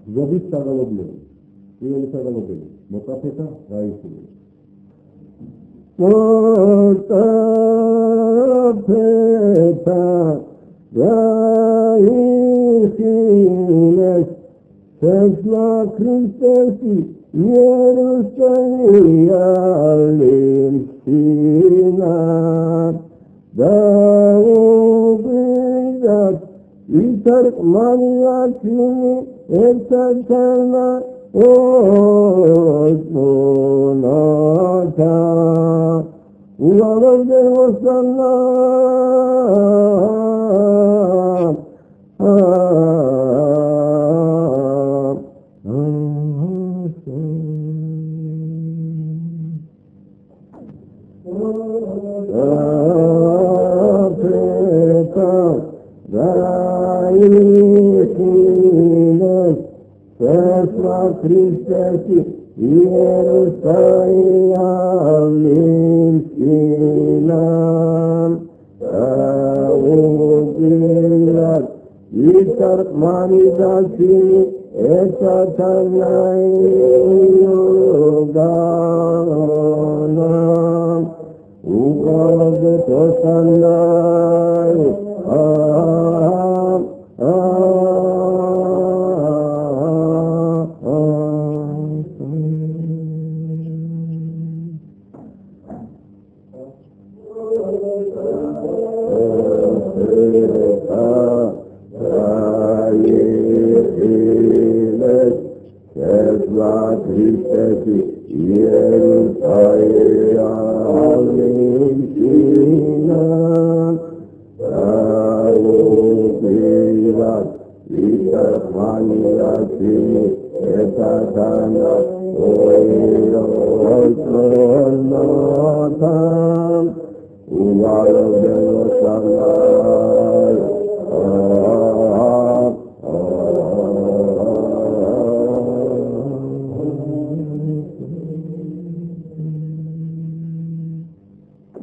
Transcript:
ზოგის საგალობლები. პირველი საგალობელი მოკაფეთა რაიხული. მოკაფეთა რაიხული Tesla Christesi Jerusalem Sina Daubidat İtark maniyatini Ertatana Osmonata Ulanır devosallam Christi Jerusalem Sinam Augilat Itar manidasini Esatanai Yoganam Ugavetosanai Uvala